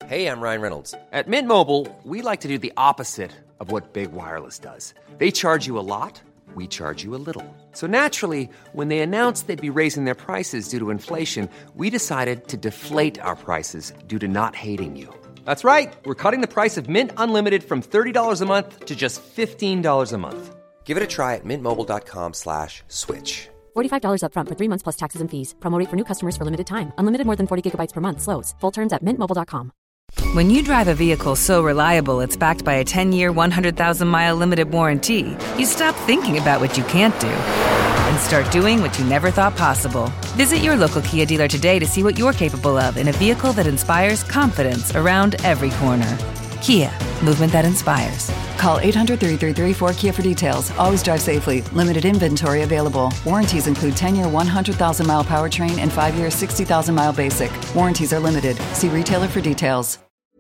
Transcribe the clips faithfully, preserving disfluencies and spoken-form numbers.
Hey, I'm Ryan Reynolds. At Mint Mobile, we like to do the opposite of what Big Wireless does. They charge you a lot, we charge you a little. So naturally, when they announced they'd be raising their prices due to inflation, we decided to deflate our prices due to not hating you. That's right. We're cutting the price of Mint Unlimited from thirty dollars a month to just fifteen dollars a month. Give it a try at mintmobile.com slash switch. forty-five dollars up front for three months plus taxes and fees. Promo rate for new customers for limited time. Unlimited more than forty gigabytes per month slows. Full terms at mint mobile dot com. When you drive a vehicle so reliable it's backed by a ten-year, one hundred thousand mile limited warranty, you stop thinking about what you can't do and start doing what you never thought possible. Visit your local Kia dealer today to see what you're capable of in a vehicle that inspires confidence around every corner. Kia, movement that inspires. Call eight hundred, three three three, four K I A for details. Always drive safely. Limited inventory available. Warranties include ten-year, one hundred thousand mile powertrain and five-year, sixty thousand mile basic. Warranties are limited. See retailer for details.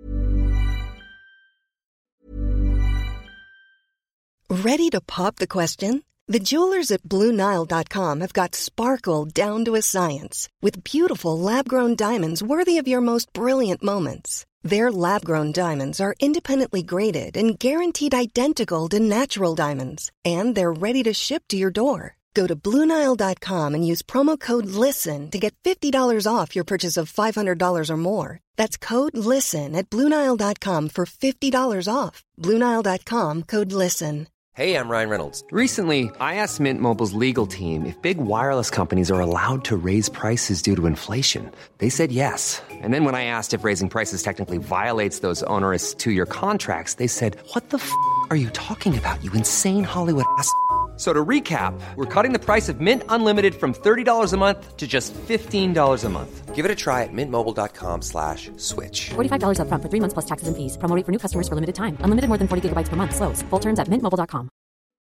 Ready to pop the question? The jewelers at Blue Nile dot com have got sparkle down to a science with beautiful lab-grown diamonds worthy of your most brilliant moments. Their lab-grown diamonds are independently graded and guaranteed identical to natural diamonds, and they're ready to ship to your door. Go to Blue Nile dot com and use promo code LISTEN to get fifty dollars off your purchase of five hundred dollars or more. That's code LISTEN at Blue Nile dot com for fifty dollars off. Blue Nile dot com, code LISTEN. Hey, I'm Ryan Reynolds. Recently, I asked Mint Mobile's legal team if big wireless companies are allowed to raise prices due to inflation. They said yes. And then when I asked if raising prices technically violates those onerous two-year contracts, they said, what the f*** are you talking about, you insane Hollywood ass f- So to recap, we're cutting the price of Mint Unlimited from thirty dollars a month to just fifteen dollars a month. Give it a try at mintmobile.com slash switch. forty-five dollars up front for three months plus taxes and fees. Promo rate for new customers for limited time. Unlimited more than forty gigabytes per month slows. Full terms at mint mobile dot com.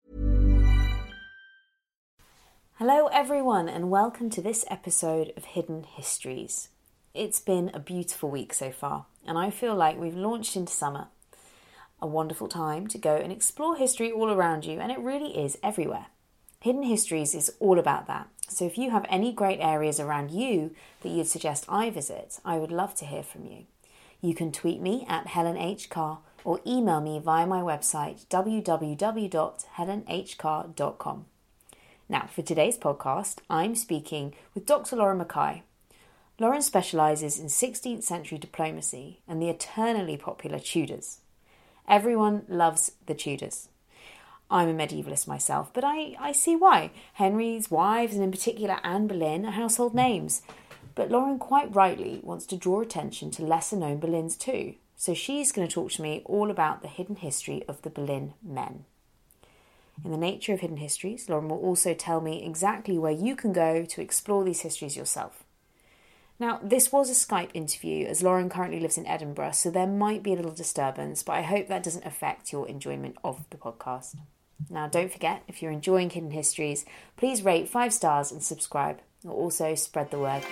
Hello everyone and welcome to this episode of Hidden Histories. It's been a beautiful week so far and I feel like we've launched into summer. A wonderful time to go and explore history all around you, and it really is everywhere. Hidden Histories is all about that. So if you have any great areas around you that you'd suggest I visit, I would love to hear from you. You can tweet me at Helen H. Carr or email me via my website w w w dot helen h carr dot com. Now, for today's podcast, I'm speaking with Doctor Lauren Mackay. Lauren specialises in sixteenth century diplomacy and the eternally popular Tudors. Everyone loves the Tudors. I'm a medievalist myself, but I, I see why. Henry's wives, and in particular Anne Boleyn, are household names. But Lauren quite rightly wants to draw attention to lesser-known Boleyns too. So she's going to talk to me all about the hidden history of the Boleyn men. In the nature of Hidden Histories, Lauren will also tell me exactly where you can go to explore these histories yourself. Now, this was a Skype interview as Lauren currently lives in Edinburgh, so there might be a little disturbance, but I hope that doesn't affect your enjoyment of the podcast. Now, don't forget, if you're enjoying Hidden Histories, please rate five stars and subscribe. Or also spread the word.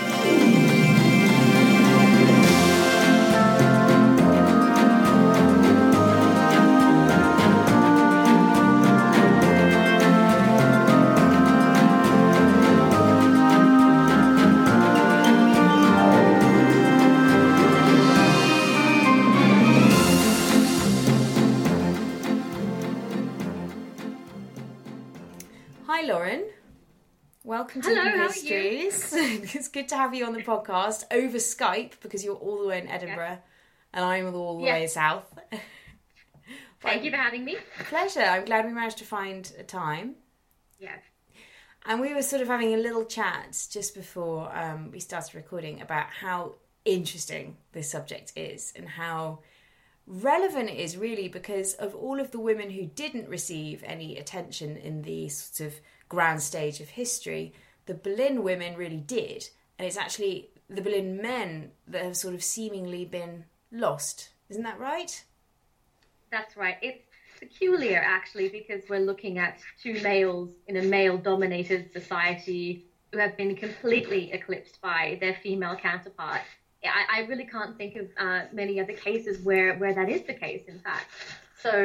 Hi Lauren, welcome to Hello, Hidden how Histories. It's good to have you on the podcast over Skype because you're all the way in Edinburgh yeah. and I'm all the yeah. way south. Thank you for having me. Pleasure. I'm glad we managed to find a time. Yeah. And we were sort of having a little chat just before um, we started recording about how interesting this subject is and how relevant it is really because of all of the women who didn't receive any attention in the sort of grand stage of history. The Boleyn women really did, and it's actually the Boleyn men that have sort of seemingly been lost. Isn't that right? That's right. It's peculiar actually because we're looking at two males in a male-dominated society who have been completely eclipsed by their female counterparts. I, I really can't think of uh, many other cases where, where that is the case, in fact. So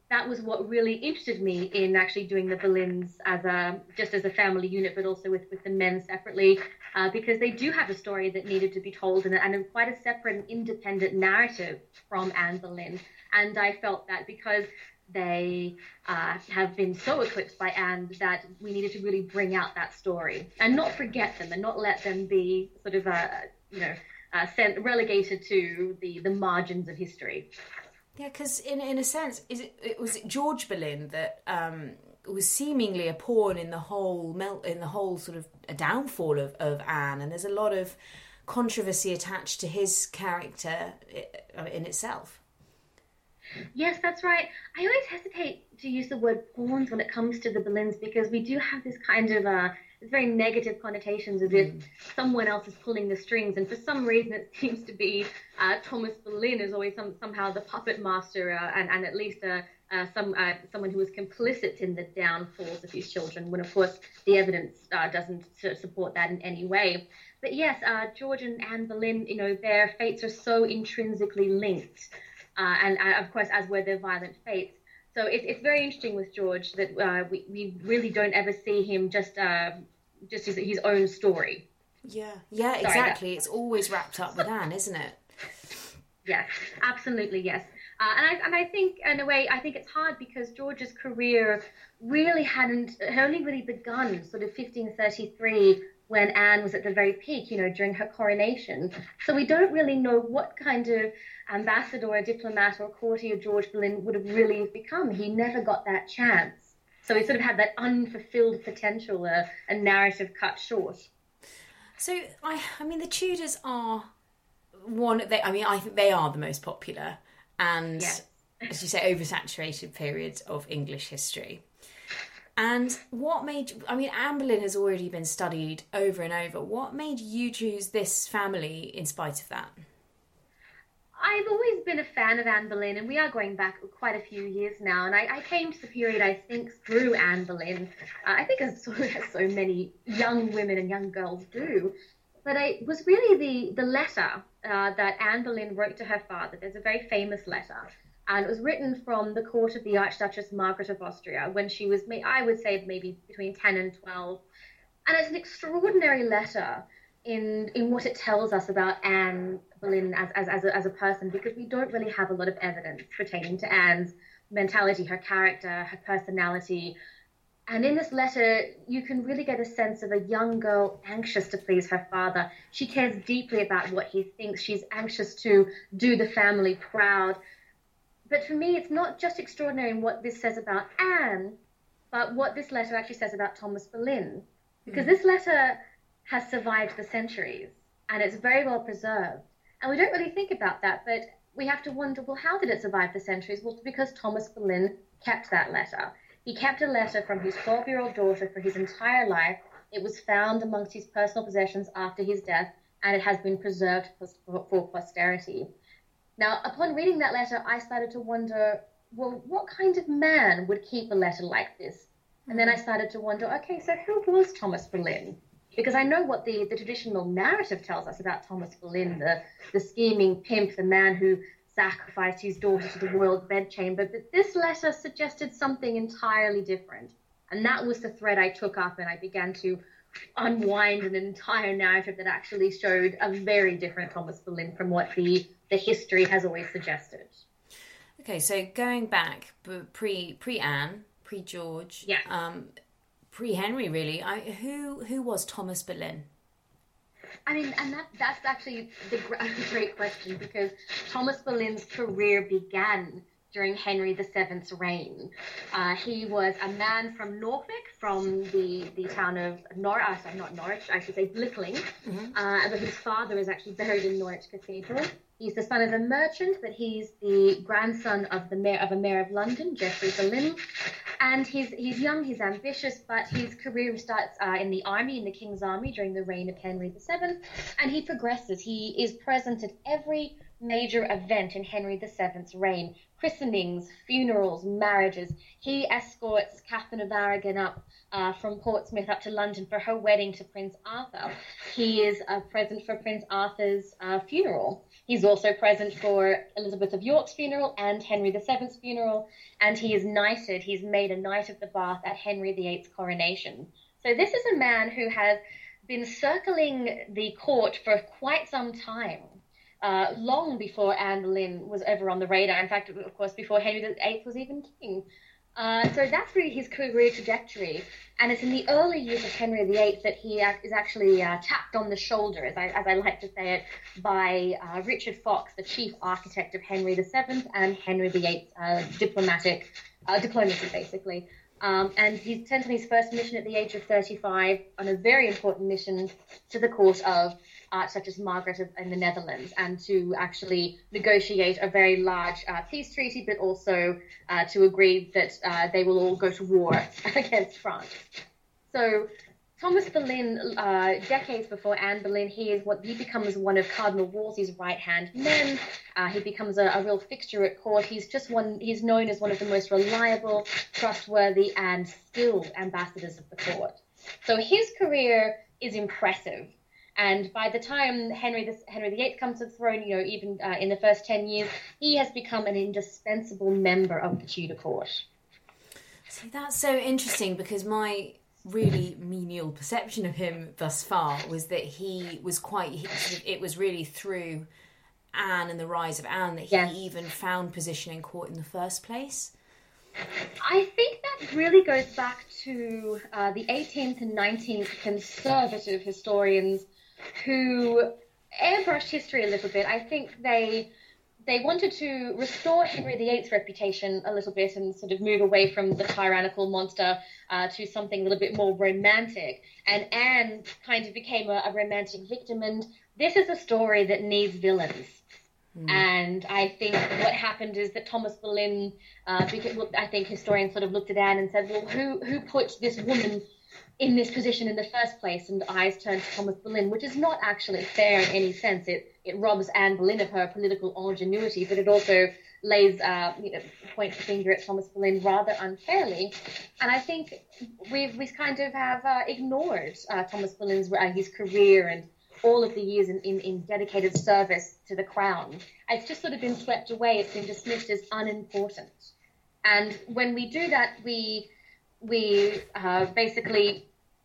that was what really interested me in actually doing the Boleyns as a just as a family unit, but also with, with the men separately, uh, because they do have a story that needed to be told and, and quite a separate and independent narrative from Anne Boleyn. And I felt that because they uh, have been so eclipsed by Anne that we needed to really bring out that story and not forget them and not let them be sort of, uh, you know, uh, sent, relegated to the, the margins of history. Yeah, because in in a sense, is it, it was it George Boleyn that um, was seemingly a pawn in the whole melt in the whole sort of a downfall of, of Anne, and there's a lot of controversy attached to his character in itself. Yes, that's right. I always hesitate to use the word pawns when it comes to the Boleyns because we do have this kind of uh, very negative connotations as if someone else is pulling the strings, and for some reason it seems to be uh, Thomas Boleyn is always some, somehow the puppet master uh, and, and at least uh, uh, some uh, someone who was complicit in the downfalls of his children, when of course the evidence uh, doesn't support that in any way. But yes, uh, George and Anne Boleyn, you know, their fates are so intrinsically linked, uh, and uh, of course as were their violent fates. So it, it's very interesting with George that uh, we, we really don't ever see him just uh, just his, his own story. Yeah, yeah, Sorry, exactly. that... It's always wrapped up with Anne, isn't it? Yes, absolutely, yes. Uh, and I and I think in a way I think it's hard because George's career really hadn't had only really begun sort of fifteen thirty-three when Anne was at the very peak, you know, during her coronation. So we don't really know what kind of ambassador or diplomat or courtier George Boleyn would have really become. He never got that chance. So he sort of had that unfulfilled potential, uh, a narrative cut short. So, I I mean, the Tudors are one, they, I mean, I think they are the most popular and, yes. as you say, oversaturated period of English history. And what made, I mean, Anne Boleyn has already been studied over and over. What made you choose this family in spite of that? I've always been a fan of Anne Boleyn, and we are going back quite a few years now. And I, I came to the period, I think, through Anne Boleyn. Uh, I think as so, as so many young women and young girls do. But it was really the, the letter uh, that Anne Boleyn wrote to her father. There's a very famous letter. And it was written from the court of the Archduchess Margaret of Austria when she was, I would say, maybe between ten and twelve. And it's an extraordinary letter in in what it tells us about Anne Boleyn as, as, as, a, as a person, because we don't really have a lot of evidence pertaining to Anne's mentality, her character, her personality. And in this letter, you can really get a sense of a young girl anxious to please her father. She cares deeply about what he thinks. She's anxious to do the family proud. But for me, it's not just extraordinary in what this says about Anne, but what this letter actually says about Thomas Boleyn. Because mm. this letter has survived the centuries, and it's very well preserved. And we don't really think about that, but we have to wonder, well, how did it survive the centuries? Well, because Thomas Boleyn kept that letter. He kept a letter from his twelve-year-old daughter for his entire life. It was found amongst his personal possessions after his death, and it has been preserved for, for posterity. Now, upon reading that letter, I started to wonder, well, what kind of man would keep a letter like this? And then I started to wonder, okay, so who was Thomas Boleyn? Because I know what the, the traditional narrative tells us about Thomas Boleyn, the, the scheming pimp, the man who sacrificed his daughter to the royal bedchamber. But this letter suggested something entirely different. And that was the thread I took up, and I began to unwind an entire narrative that actually showed a very different Thomas Boleyn from what the, the history has always suggested. Okay, so going back, pre, pre-Anne, pre-George, yeah. um, pre-Henry, really, I, who who was Thomas Boleyn? I mean, and that that's actually the great question, because Thomas Boleyn's career began during Henry the Seventh's reign. Uh, he was a man from Norfolk, from the, the town of Norwich, uh, sorry, not Norwich, I should say Blickling, mm-hmm. uh, but his father is actually buried in Norwich Cathedral. He's the son of a merchant, but he's the grandson of the mayor of a mayor of London, Geoffrey Boleyn. And he's he's young, he's ambitious, but his career starts uh, in the army, in the King's Army, during the reign of Henry the Seventh, and he progresses. He is present at every major event in Henry the Seventh's reign: christenings, funerals, marriages. He escorts Catherine of Aragon up uh, from Portsmouth up to London for her wedding to Prince Arthur. He is uh, present for Prince Arthur's uh, funeral. He's also present for Elizabeth of York's funeral and Henry the Seventh's funeral, and he is knighted. He's made a Knight of the Bath at Henry the Eighth's coronation. So this is a man who has been circling the court for quite some time, uh, long before Anne Boleyn was ever on the radar. In fact, of course, before Henry the Eighth was even king. Uh, so that's really his career trajectory. And it's in the early years of Henry the Eighth that he is actually uh, tapped on the shoulder, as I, as I like to say it, by uh, Richard Fox, the chief architect of Henry the Seventh and Henry the Eighth's uh, diplomatic, uh, diplomacy, basically. Um, and he sent on his first mission at the age of thirty-five on a very important mission to the court of Archduchess Margaret of, in the Netherlands, and to actually negotiate a very large uh, peace treaty, but also uh, to agree that uh, they will all go to war against France. So Thomas Boleyn, uh, decades before Anne Boleyn, he is what he becomes one of Cardinal Wolsey's right-hand men. Uh, he becomes a, a real fixture at court. He's just one. He's known as one of the most reliable, trustworthy, and skilled ambassadors of the court. So his career is impressive. And by the time Henry the, Henry the Eighth comes to the throne, you know, even uh, in the first ten years, he has become an indispensable member of the Tudor court. See, that's so interesting, because my really menial perception of him thus far was that he was quite, he, it was really through Anne and the rise of Anne that he yes. even found position in court in the first place. I think that really goes back to uh, the eighteenth and nineteenth conservative historians who airbrushed history a little bit. I think they they wanted to restore Henry the Eighth's reputation a little bit and sort of move away from the tyrannical monster uh, to something a little bit more romantic. And Anne kind of became a, a romantic victim, and this is a story that needs villains. Mm. And I think what happened is that Thomas Boleyn, uh, because, well, I think historians sort of looked at Anne and said, well, who who put this woman in this position in the first place? And eyes turned to Thomas Boleyn, which is not actually fair in any sense. It it robs Anne Boleyn of her political ingenuity, but it also lays, uh, you know, points the finger at Thomas Boleyn rather unfairly. And I think we've we kind of have uh, ignored uh, Thomas Boleyn's uh, his career and all of the years in, in, in dedicated service to the crown. It's just sort of been swept away. It's been dismissed as unimportant. And when we do that, we we uh, basically,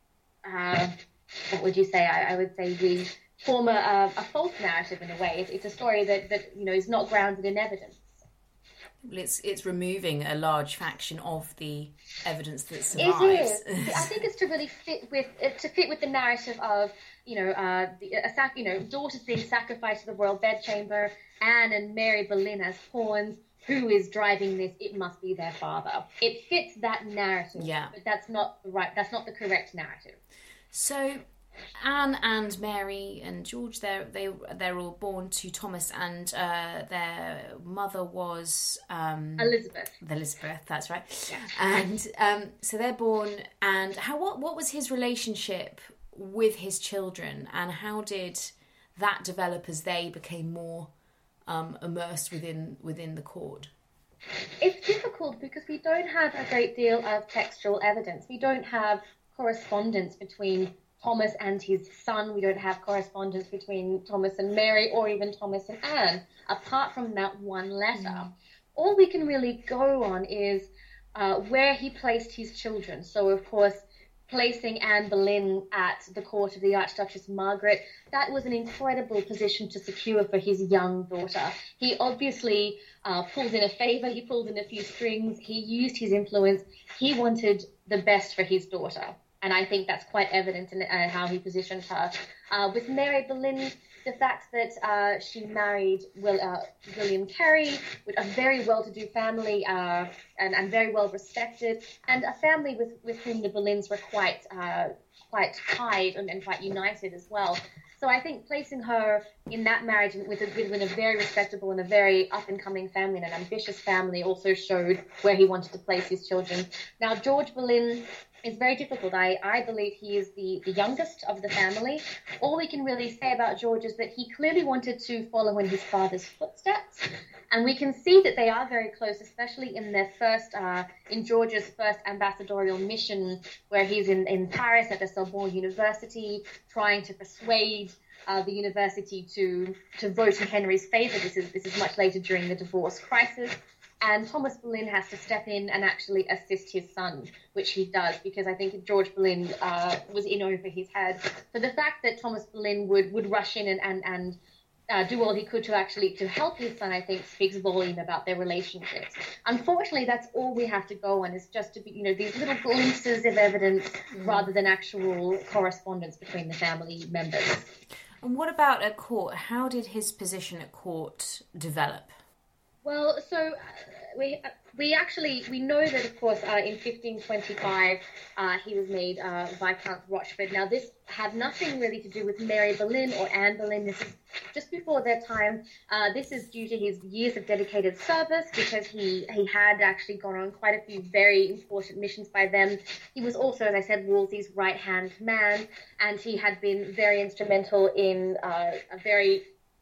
uh, what would you say? I, I would say we form a, a false narrative in a way. It's, it's a story that, that you know is not grounded in evidence. Well, it's it's removing a large faction of the evidence that survives. It is. I think it's to really fit with to fit with the narrative of you know uh, the, a sac, you know daughters being sacrificed to the royal bedchamber, Anne and Mary Boleyn as pawns. Who is driving this? It must be their father. It fits that narrative. Yeah. But that's not the right. That's not the correct narrative. So Anne and Mary and George, they're, they, they're all born to Thomas, and uh, their mother was... Um, Elizabeth. Elizabeth, that's right. Yeah. And um, so they're born, and how what, what was his relationship with his children, and how did that develop as they became more um, immersed within within the court? It's difficult because we don't have a great deal of textual evidence. We don't have correspondence between Thomas and his son. We don't have correspondence between Thomas and Mary, or even Thomas and Anne, apart from that one letter. Mm. All we can really go on is uh, where he placed his children. So, of course, placing Anne Boleyn at the court of the Archduchess Margaret, that was an incredible position to secure for his young daughter. He obviously uh, pulled in a favour, he pulled in a few strings, he used his influence, he wanted the best for his daughter. And I think that's quite evident in uh, how he positioned her. Uh, with Mary Boleyn, the fact that uh, she married Will, uh, William Carey, with a very well-to-do family uh, and, and very well-respected, and a family with, with whom the Boleyns were quite uh, quite tied and, and quite united as well. So I think placing her in that marriage with a, with a very respectable and a very up-and-coming family and an ambitious family also showed where he wanted to place his children. Now, George Boleyn, It's very difficult. I, I believe he is the, the youngest of the family. All we can really say about George is that he clearly wanted to follow in his father's footsteps. And we can see that they are very close, especially in their first, uh, in George's first ambassadorial mission, where he's in, in Paris at the Sorbonne University, trying to persuade uh, the university to to vote in Henry's favor. This is this is much later during the divorce crisis. And Thomas Boleyn has to step in and actually assist his son, which he does, because I think George Boleyn uh, was in over his head. So the fact that Thomas Boleyn would, would rush in and, and, and uh, do all he could to actually to help his son, I think, speaks volume about their relationships. Unfortunately, that's all we have to go on, is just to be, you know, these little glimpses of evidence mm. rather than actual correspondence between the family members. And what about at court? How did his position at court develop? Well, so uh, we uh, we actually, we know that, of course, uh, in fifteen twenty-five, uh, he was made uh, Viscount Rochford. Now, this had nothing really to do with Mary Boleyn or Anne Boleyn. This is just before their time. Uh, this is due to his years of dedicated service, because he, he had actually gone on quite a few very important missions by them. He was also, as I said, Wolsey's right-hand man, and he had been very instrumental in uh, a very...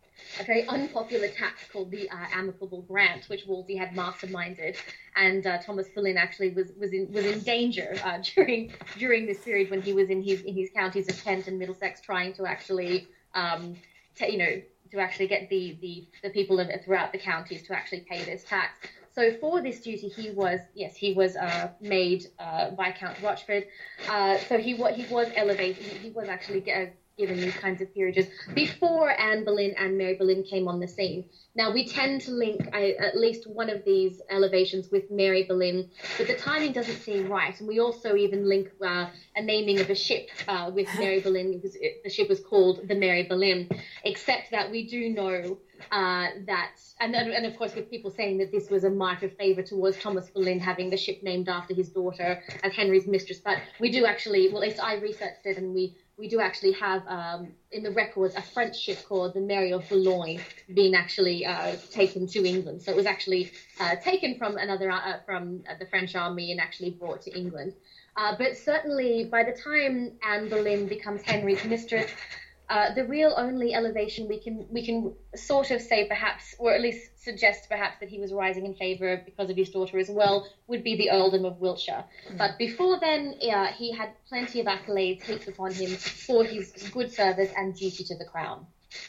a very unpopular tax called the uh, Amicable Grant, which Wolsey had masterminded, and uh, Thomas Boleyn actually was was in was in danger uh, during during this period when he was in his in his counties of Kent and Middlesex, trying to actually um, t- you know to actually get the the the people of, throughout the counties to actually pay this tax. So for this duty, he was yes he was uh, made uh, Viscount Rochford. Uh, so he what he was elevated. He, he was actually uh, given these kinds of peerages before Anne Boleyn and Mary Boleyn came on the scene. Now, we tend to link I, at least one of these elevations with Mary Boleyn, but the timing doesn't seem right. And we also even link uh, a naming of a ship uh, with Mary Boleyn, because it, the ship was called the Mary Boleyn, except that we do know uh, that, and, and of course with people saying that this was a mark of favour towards Thomas Boleyn having the ship named after his daughter as Henry's mistress. But we do actually, well, at least I researched it, and we We do actually have um, in the records a French ship called the Mary of Boulogne being actually uh, taken to England. So it was actually uh, taken from another uh, from the French army and actually brought to England. Uh, but certainly by the time Anne Boleyn becomes Henry's mistress, uh, the real only elevation we can we can sort of say perhaps, or at least suggest perhaps, that he was rising in favour because of his daughter as well, would be the earldom of Wiltshire. Mm. But before then, uh, he had plenty of accolades heaped upon him for his good service and duty to the crown.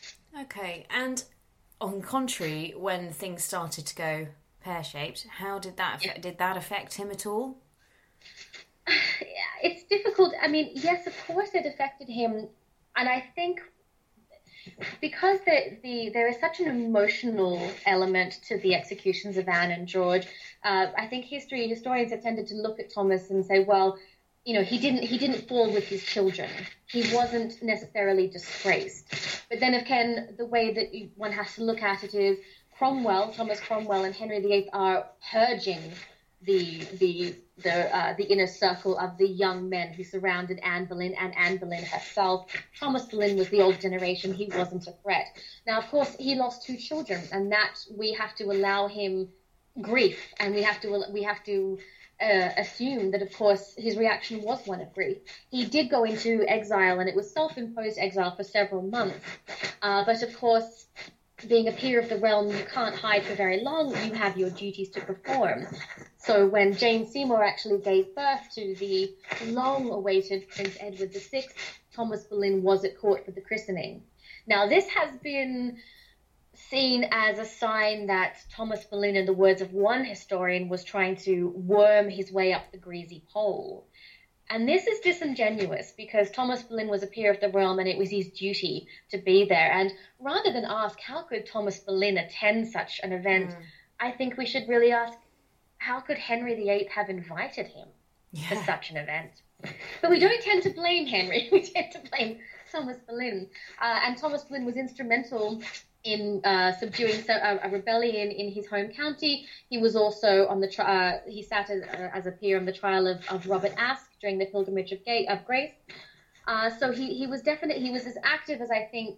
Okay, and on the contrary, when things started to go pear-shaped, how did that affect, did that affect him at all? It's difficult. I mean, yes, of course it affected him. And I think because the, the there is such an emotional element to the executions of Anne and George, uh, I think history historians have tended to look at Thomas and say, well, you know, he didn't he didn't fall with his children. He wasn't necessarily disgraced. But then again, the way that one has to look at it is Cromwell, Thomas Cromwell, and Henry the Eighth are purging the the the uh, the inner circle of the young men who surrounded Anne Boleyn and Anne Boleyn herself. Thomas Boleyn was the old generation. He wasn't a threat. Now, of course, he lost two children, and that we have to allow him grief, and we have to we have to uh, assume that, of course, his reaction was one of grief. He did go into exile, and it was self-imposed exile for several months. Uh, but of course, being a peer of the realm, you can't hide for very long. You have your duties to perform. So when Jane Seymour actually gave birth to the long-awaited Prince Edward the Sixth, Thomas Boleyn was at court for the christening. Now, this has been seen as a sign that Thomas Boleyn, in the words of one historian, was trying to worm his way up the greasy pole. And this is disingenuous, because Thomas Boleyn was a peer of the realm and it was his duty to be there. And rather than ask, how could Thomas Boleyn attend such an event, mm. I think we should really ask, how could Henry the Eighth have invited him yeah. for such an event? But we don't tend to blame Henry. We tend to blame Thomas Boleyn. Uh, and Thomas Boleyn was instrumental in uh, subduing a, a rebellion in his home county. He was also on the tri- uh, he sat as, uh, as a peer on the trial of, of Robert Aske during the Pilgrimage of, Ga- of Grace. Uh, so he, he was definitely he was as active as I think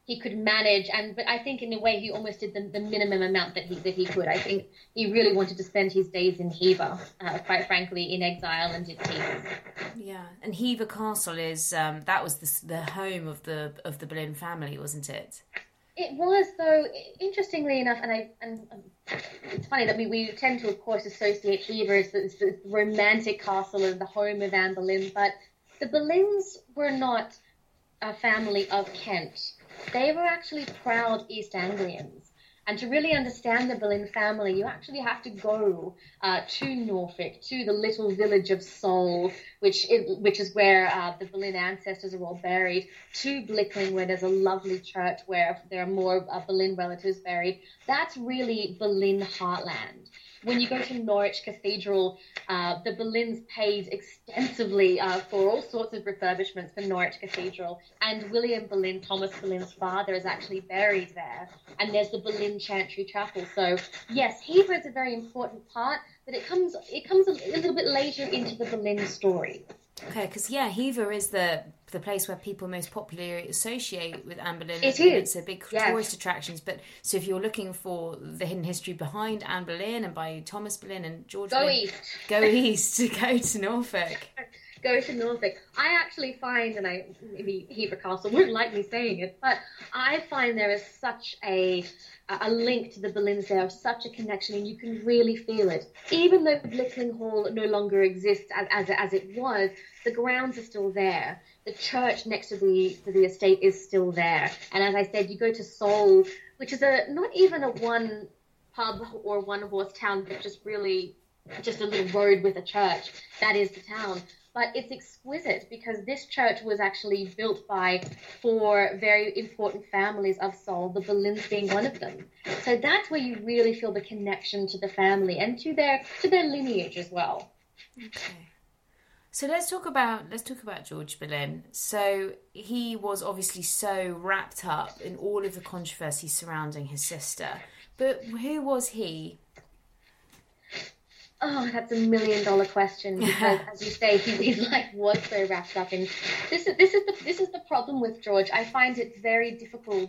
he could manage, and but I think in a way he almost did the, the minimum amount that he that he could. I think he really wanted to spend his days in Hever, uh, quite frankly, in exile and in peace. Yeah, and Hever Castle is um, that was the, the home of the of the Boleyn family, wasn't it? It was, though, interestingly enough, and I and um, it's funny that we, we tend to, of course, associate Hever as this, this romantic castle and the home of Anne Boleyn, but the Boleyns were not a family of Kent. They were actually proud East Anglians. And to really understand the Boleyn family, you actually have to go uh, to Norfolk, to the little village of Seoul, which is, which is where uh, the Boleyn ancestors are all buried, to Blickling, where there's a lovely church where there are more uh, Boleyn relatives buried. That's really Boleyn heartland. When you go to Norwich Cathedral, uh, the Boleyns paid extensively uh, for all sorts of refurbishments for Norwich Cathedral, and William Boleyn, Thomas Boleyn's father, is actually buried there, and there's the Boleyn Chantry Chapel. So, yes, Hever is a very important part, but it comes it comes a, a little bit later into the Boleyn story. Okay, because, yeah, Hever is the the place where people most popularly associate with Anne Boleyn. It is. It's a big yes. tourist attractions. But so if you're looking for the hidden history behind Anne Boleyn and by Thomas Boleyn and George Go Boleyn, east. Go east. Go to Norfolk. Go to Norfolk. I actually find, and I maybe Hever Castle wouldn't like me saying it, but I find there is such a a link to the Boleyns there, such a connection, and you can really feel it. Even though Blickling Hall no longer exists as as, as it was, the grounds are still there. The church next to the to the estate is still there. And as I said, you go to Seoul, which is a not even a one pub or one horse town, but just really just a little road with a church. That is the town. But it's exquisite because this church was actually built by four very important families of Seoul, the Boleyns being one of them. So that's where you really feel the connection to the family and to their to their lineage as well. Okay. So let's talk about let's talk about George Boleyn. So he was obviously so wrapped up in all of the controversy surrounding his sister. But who was he? Oh, that's a million dollar question because, as you say, he, he's like was so wrapped up in this. Is this is the this is the problem with George. I find it very difficult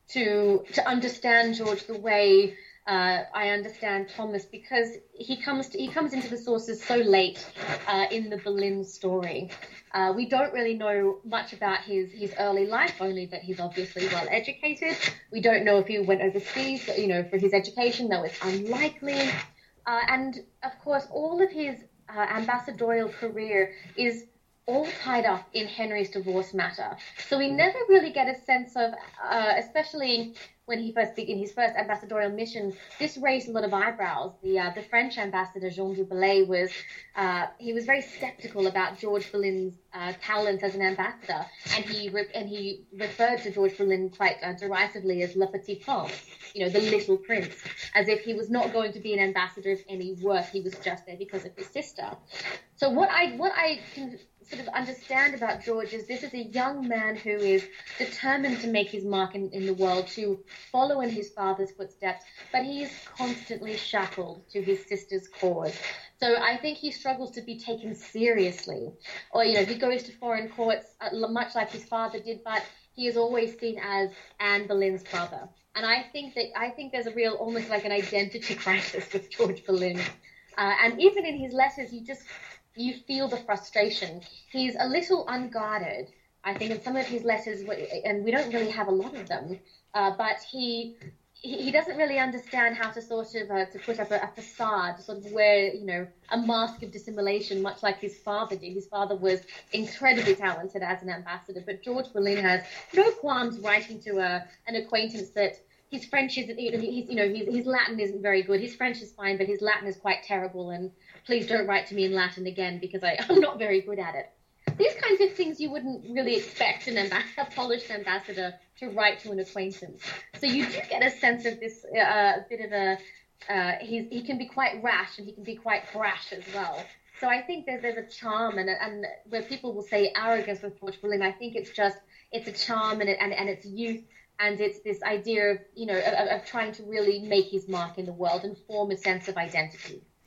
to to understand George the way uh, I understand Thomas because he comes to, he comes into the sources so late uh, in the Boleyn story. Uh, we don't really know much about his, his early life, only that he's obviously well educated. We don't know if he went overseas, you know, for his education, though it's unlikely. Uh, and, of course, all of his uh, ambassadorial career is all tied up in Henry's divorce matter. So we never really get a sense of, uh, especially when he first began his first ambassadorial mission, this raised a lot of eyebrows. The uh, the French ambassador, Jean du Bellay, was, uh, he was very skeptical about George Boleyn's uh, talent as an ambassador. And he re- and he referred to George Boleyn quite uh, derisively as Le Petit Prince, you know, the little prince, as if he was not going to be an ambassador of any worth. He was just there because of his sister. So what I what I can sort of understand about George is this is a young man who is determined to make his mark in, in the world, to follow in his father's footsteps, but he is constantly shackled to his sister's cause. So I think he struggles to be taken seriously. Or, you know, he goes to foreign courts, uh, much like his father did, but he is always seen as Anne Boleyn's brother. And I think that I think there's a real, almost like an identity crisis with George Boleyn. Uh, and even in his letters, you just, you feel the frustration. He's a little unguarded, I think, in some of his letters, and we don't really have a lot of them, uh, but he he doesn't really understand how to sort of uh, to put up a, a facade, to sort of wear, you know, a mask of dissimulation, much like his father did. His father was incredibly talented as an ambassador, but George Boleyn has no qualms writing to a, an acquaintance that his French isn't, he's, you know, his, his Latin isn't very good. His French is fine, but his Latin is quite terrible, and please don't write to me in Latin again because I, I'm not very good at it. These kinds of things you wouldn't really expect an amb- a polished ambassador to write to an acquaintance. So you do get a sense of this uh, bit of a, uh, he's, he can be quite rash and he can be quite brash as well. So I think there's, there's a charm, and, and where people will say arrogance with George Boleyn, I think it's just, it's a charm and, it, and, and it's youth. And it's this idea of, you know, of, of trying to really make his mark in the world and form a sense of identity.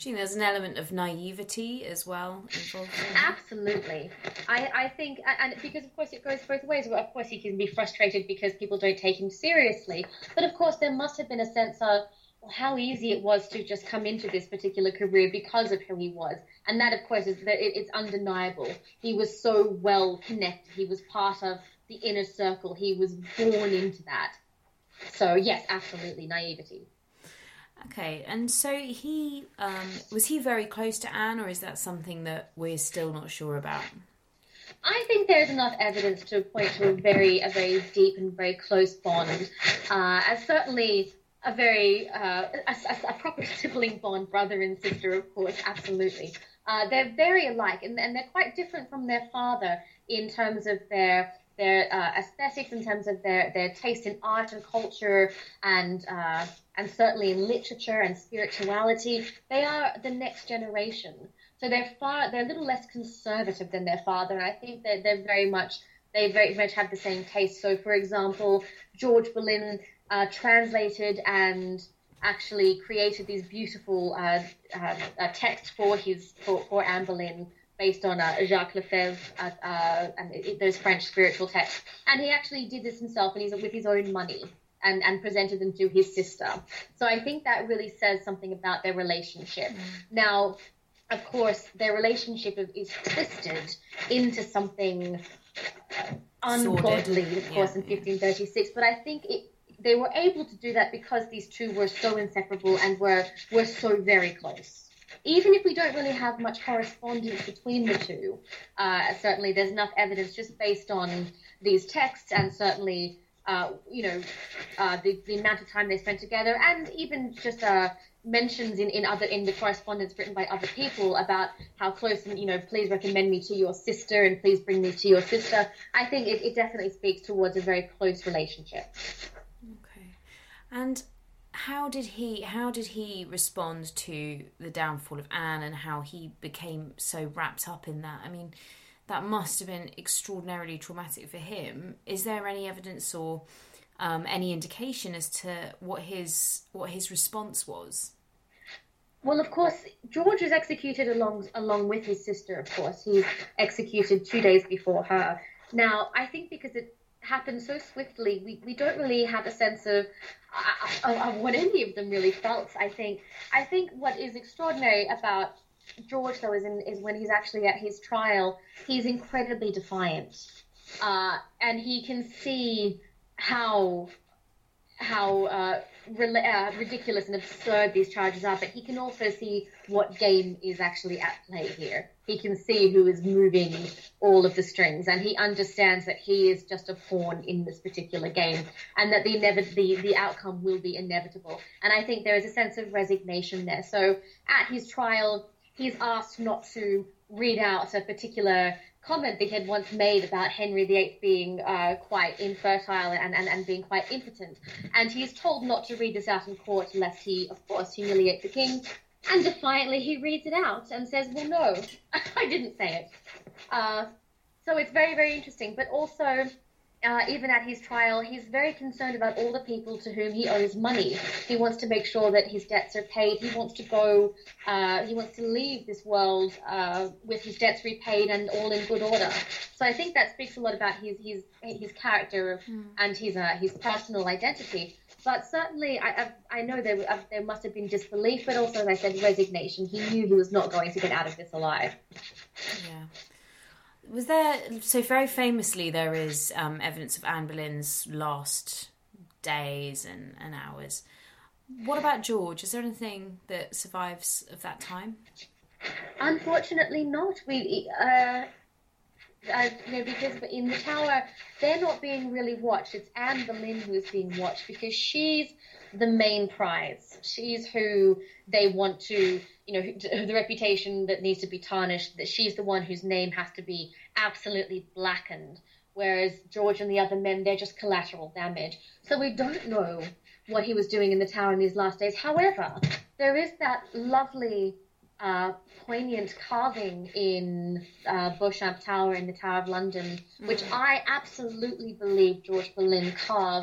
Do you think there's an element of naivety as well involved? In Absolutely. I, I think, and because of course it goes both ways. Well, of course he can be frustrated because people don't take him seriously. But of course there must have been a sense of how easy it was to just come into this particular career because of who he was. And that, of course, is that it, it's undeniable. He was so well connected. He was part of the inner circle. He was born into that. So, yes, absolutely, naivety. Okay, and so he, um, was he very close to Anne, or is that something that we're still not sure about? I think there's enough evidence to point to a very, a very deep and very close bond, uh, and certainly a very, uh, a, a, a proper sibling bond, brother and sister, of course, absolutely. Uh, they're very alike, and, and they're quite different from their father in terms of their their uh, aesthetics, in terms of their, their taste in art and culture, and uh, and certainly in literature and spirituality. They are the next generation, so they're far they're a little less conservative than their father, and I think that they're very much they very much have the same taste. So, for example, George Boleyn uh, translated and actually created these beautiful uh, uh, uh, texts for his for, for Anne Boleyn, based on uh, Jacques Lefebvre uh, uh, and it, those French spiritual texts. And he actually did this himself, and he's with his own money, and, and presented them to his sister. So I think that really says something about their relationship. Mm. Now, of course, their relationship is twisted into something ungodly, of course, yeah, in fifteen thirty-six. But I think it, they were able to do that because these two were so inseparable and were were so very close. Even if we don't really have much correspondence between the two, uh, certainly there's enough evidence just based on these texts, and certainly, uh, you know, uh, the, the amount of time they spent together, and even just uh, mentions in, in other in the correspondence written by other people about how close, and, you know, please recommend me to your sister, and please bring me to your sister. I think it, it definitely speaks towards a very close relationship. Okay. And How did he how did he respond to the downfall of Anne, and how he became so wrapped up in that? I mean, that must have been extraordinarily traumatic for him. Is there any evidence or um, any indication as to what his what his response was? Well, of course, George was executed along along with his sister. Of course, he's executed two days before her. Now, I think because it happened so swiftly, we, we don't really have a sense of, of of what any of them really felt. I think I think what is extraordinary about George, though, is in, is when he's actually at his trial, he's incredibly defiant, uh, and he can see how how uh, re- uh, ridiculous and absurd these charges are, but he can also see what game is actually at play here. He can see who is moving all of the strings, and he understands that he is just a pawn in this particular game, and that the inevi- the, the outcome will be inevitable. And I think there is a sense of resignation there. So at his trial, he's asked not to read out a particular comment that he had once made about Henry the Eighth being uh, quite infertile and, and, and being quite impotent. And he's told not to read this out in court lest he, of course, humiliate the king. And defiantly he reads it out and says, well, no, I didn't say it. Uh, so it's very, very interesting. But also, uh, even at his trial, he's very concerned about all the people to whom he owes money. He wants to make sure that his debts are paid. He wants to go, uh, he wants to leave this world uh, with his debts repaid and all in good order. So I think that speaks a lot about his his his character mm. and his uh, his personal identity. But certainly, I I, I know there uh, there must have been disbelief, but also, as I said, resignation. He knew he was not going to get out of this alive. Yeah. Was there, so very famously, there is um, evidence of Anne Boleyn's last days and, and hours. What about George? Is there anything that survives of that time? Unfortunately not. We, uh, uh, you know, because in the Tower, they're not being really watched. It's Anne Boleyn who is being watched because she's the main prize. She's who they want to, you know, the reputation that needs to be tarnished, that she's the one whose name has to be absolutely blackened, whereas George and the other men, they're just collateral damage. So we don't know what he was doing in the Tower in these last days. However, there is that lovely, uh, poignant carving in uh, Beauchamp Tower in the Tower of London, mm. which I absolutely believe George Boleyn carved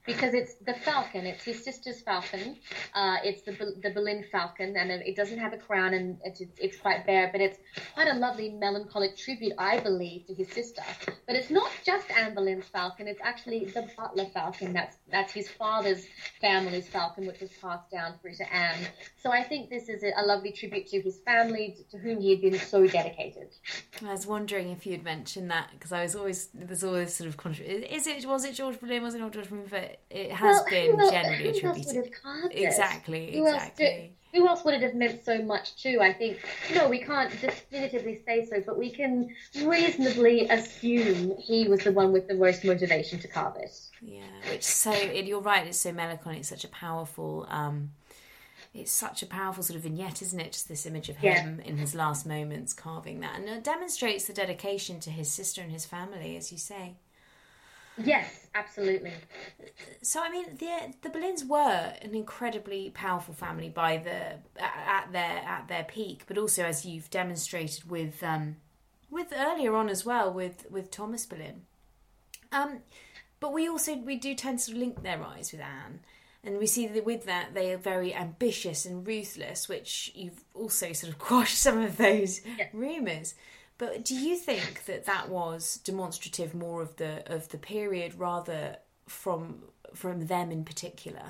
because it's the falcon. It's his sister's falcon. Uh, it's the the Boleyn falcon, and it doesn't have a crown, and it's, it's quite bare, but it's quite a lovely melancholic tribute, I believe, to his sister. But it's not just Anne Boleyn's falcon. It's actually the Butler falcon. That's that's his father's family's falcon, which was passed down through to Anne. So I think this is a, a lovely tribute to his family, to whom he had been so dedicated. I was wondering if you'd mentioned that, because I was always there's always sort of controversy. Is it was it George Boleyn? Was it not George Boleyn? But it has well, been who generally who attributed. Else would have carved it? Exactly, who exactly. Else do, who else would it have meant so much too? I think no, we can't definitively say so, but we can reasonably assume he was the one with the most motivation to carve it. Yeah, which so it, you're right. It's so melancholy. It's such a powerful. Um, It's such a powerful sort of vignette, isn't it? Just this image of him yeah. in his last moments carving that. And it demonstrates the dedication to his sister and his family, as you say. Yes, absolutely. So, I mean, the the Boleyns were an incredibly powerful family by the at their at their peak, but also, as you've demonstrated with um, with earlier on as well, with, with Thomas Boleyn. Um, but we also, we do tend to link their rise with Anne. And we see that with that, they are very ambitious and ruthless, which you've also sort of quashed some of those yeah. rumours. But do you think that that was demonstrative more of the of the period rather from from them in particular?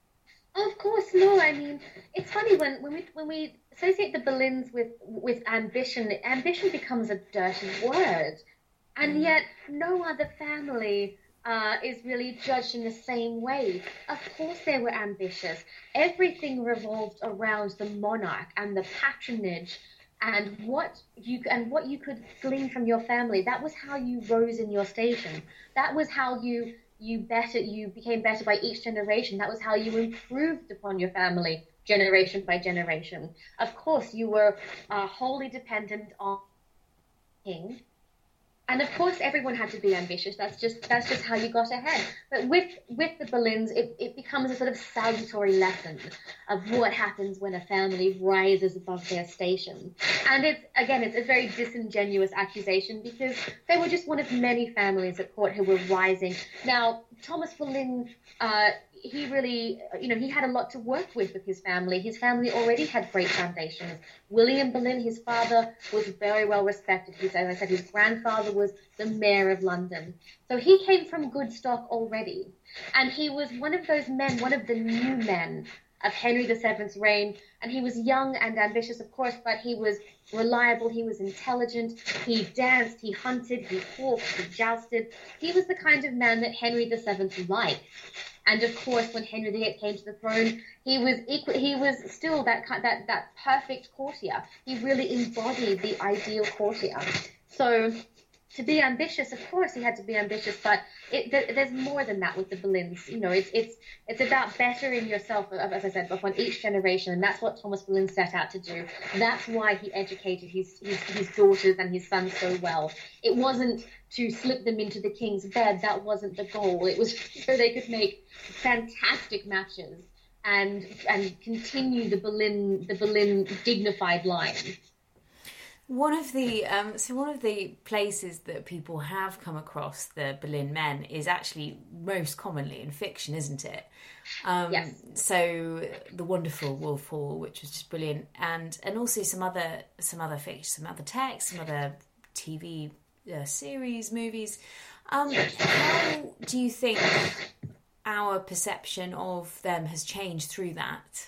Of course, no. I mean, it's funny when, when we when we associate the Boleyns with with ambition. Ambition becomes a dirty word, and mm. yet no other family Uh, is really judged in the same way. Of course they were ambitious. Everything revolved around the monarch and the patronage and what you and what you could glean from your family. That was how you rose in your station. That was how you you better you became better by each generation. That was how you improved upon your family generation by generation. Of course you were uh, wholly dependent on the king. And of course, everyone had to be ambitious. That's just that's just how you got ahead. But with with the Boleyns, it, it becomes a sort of salutary lesson of what happens when a family rises above their station. And it's again, it's a very disingenuous accusation because they were just one of many families at court who were rising. Now, Thomas Boleyn, uh, he really, you know, he had a lot to work with with his family. His family already had great foundations. William Boleyn, his father, was very well respected. His, as I said, his grandfather was the mayor of London. So he came from good stock already. And he was one of those men, one of the new men of Henry the Seventh's reign. And he was young and ambitious, of course, but he was reliable, he was intelligent, he danced, he hunted, he hawked, he jousted. He was the kind of man that Henry the Seventh liked. And of course, when Henry the Eighth came to the throne, he was equal, he was still that that that perfect courtier. He really embodied the ideal courtier. So, to be ambitious, of course, he had to be ambitious, but it, there, there's more than that with the Boleyns. You know, it's it's it's about bettering yourself, as I said, upon each generation, and that's what Thomas Boleyn set out to do. That's why he educated his his, his daughters and his sons so well. It wasn't to slip them into the king's bed. That wasn't the goal. It was so they could make fantastic matches and and continue the Boleyn the Boleyn dignified line. One of the um, so one of the places that people have come across the Boleyn men is actually most commonly in fiction, isn't it? Um, yes. So the wonderful Wolf Hall, which was just brilliant, and and also some other some other fiction, some other text, some other T V uh, series, movies. Um, how do you think our perception of them has changed through that?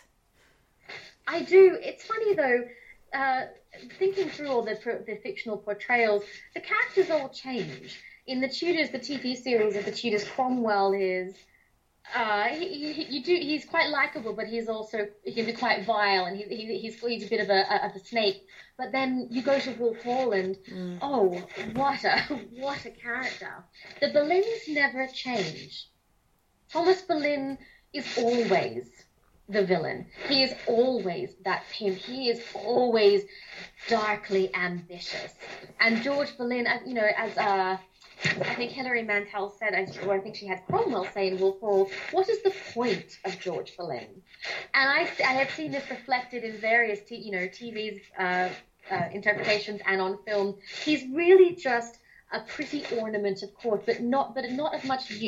I do. It's funny though. Uh, thinking through all the, the fictional portrayals, the characters all change. In the Tudors, the T V series of the Tudors, Cromwell is uh, he, he, you do he's quite likable, but he's also he can be quite vile, and he, he, he's he's a bit of a of a snake. But then you go to Wolf Hall, and mm. oh, what a what a character! The Boleyns never change. Thomas Boleyn is always the villain. He is always that pimp. He is always darkly ambitious. And George Boleyn, you know, as uh, I think Hilary Mantel said, or I think she had Cromwell say in Wolf Hall, what is the point of George Boleyn? And I, I have seen this reflected in various, t- you know, T V's uh, uh, interpretations and on film. He's really just a pretty ornament of court, but not, but not of much use.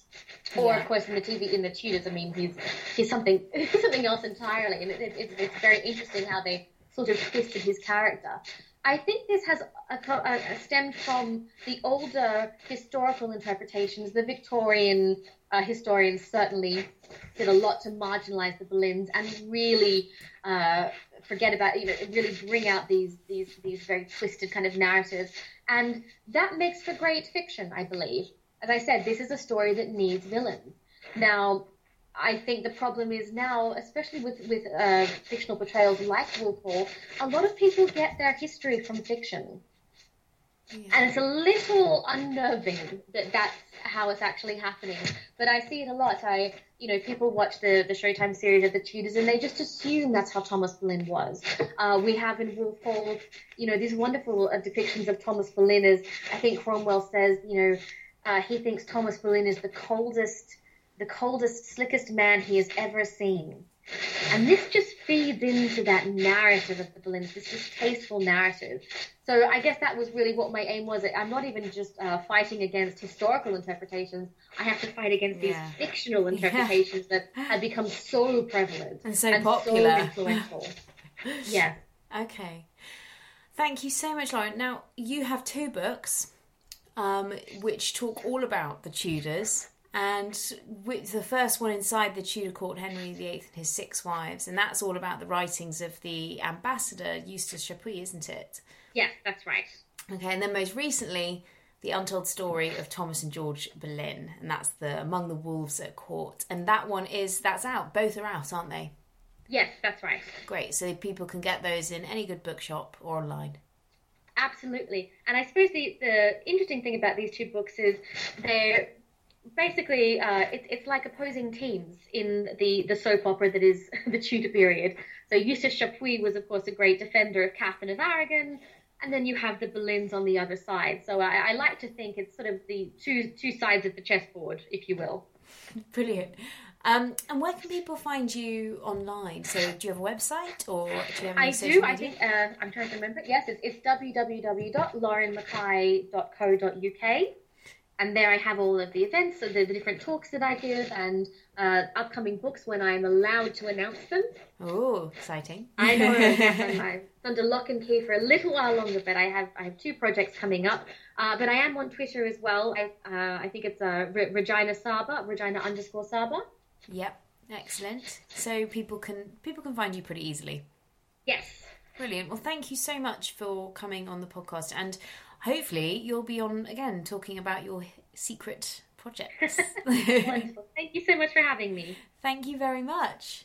Or, Yeah. of course, in the T V, in the Tudors, I mean, he's he's something something else entirely, and it, it, it's, it's very interesting how they sort of twisted his character. I think this has a, a, a stemmed from the older historical interpretations. The Victorian uh, historians certainly did a lot to marginalize the Boleyns and really uh, forget about, you know, really bring out these these these very twisted kind of narratives, and that makes for great fiction, I believe. As I said, this is a story that needs villains. Now, I think the problem is now, especially with, with uh, fictional portrayals like Wolf Hall, a lot of people get their history from fiction. Yeah. And it's a little unnerving that that's how it's actually happening. But I see it a lot. I, you know, people watch the, the Showtime series of the Tudors and they just assume that's how Thomas Boleyn was. Uh, we have in Wolf Hall, you know, these wonderful uh, depictions of Thomas Boleyn as, I think Cromwell says, you know, Uh, he thinks Thomas Boleyn is the coldest, the coldest, slickest man he has ever seen. And this just feeds into that narrative of the Boleyns, this distasteful narrative. So I guess that was really what my aim was. I'm not even just uh, fighting against historical interpretations. I have to fight against these yeah. fictional interpretations yeah. that have become so prevalent and so and popular, so influential. Yeah. Okay. Thank you so much, Lauren. Now you have two books. Um, which talk all about the Tudors, and with the first one inside the Tudor court, Henry the Eighth and his six wives, and that's all about the writings of the ambassador Eustace Chapuis, isn't it? Yes, that's right. Okay, and then most recently, the untold story of Thomas and George Boleyn, and that's the Among the Wolves at Court, and that one is that's out. Both are out, aren't they? Yes, that's right. Great, so people can get those in any good bookshop or online. Absolutely. And I suppose the, the interesting thing about these two books is they're basically, uh, it, it's like opposing teams in the, the soap opera that is the Tudor period. So Eustace Chapuis was, of course, a great defender of Catherine of Aragon, and then you have the Boleyns on the other side. So I, I like to think it's sort of the two two sides of the chessboard, if you will. Brilliant. Um, and where can people find you online? So do you have a website or do you have any I social do. media? I think uh, I'm trying to remember. Yes, it's, it's w w w dot lauren mackay dot co dot u k, and there I have all of the events, so the, the different talks that I give, and uh, upcoming books when I'm allowed to announce them. Oh, exciting! I know. I'm under lock and key for a little while longer, but I have I have two projects coming up. Uh, but I am on Twitter as well. I uh, I think it's uh, Re- Regina Saba, Regina underscore Saba. Yep, excellent. So people can people can find you pretty easily. Yes. Brilliant. Well, thank you so much for coming on the podcast, and hopefully you'll be on again talking about your secret projects. Wonderful. Thank you so much for having me. Thank you very much.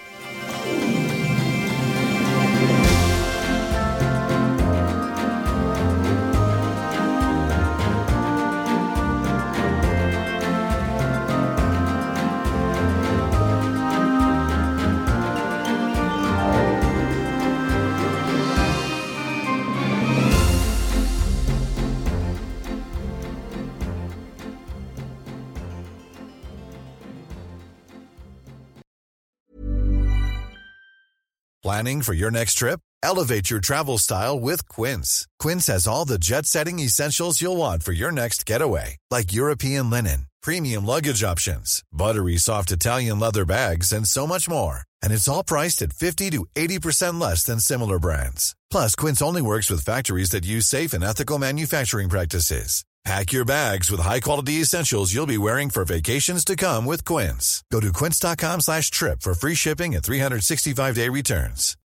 Planning for your next trip? Elevate your travel style with Quince. Quince has all the jet-setting essentials you'll want for your next getaway, like European linen, premium luggage options, buttery soft Italian leather bags, and so much more. And it's all priced at fifty to eighty percent less than similar brands. Plus, Quince only works with factories that use safe and ethical manufacturing practices. Pack your bags with high-quality essentials you'll be wearing for vacations to come with Quince. Go to quince dot com slash trip for free shipping and three sixty-five day returns.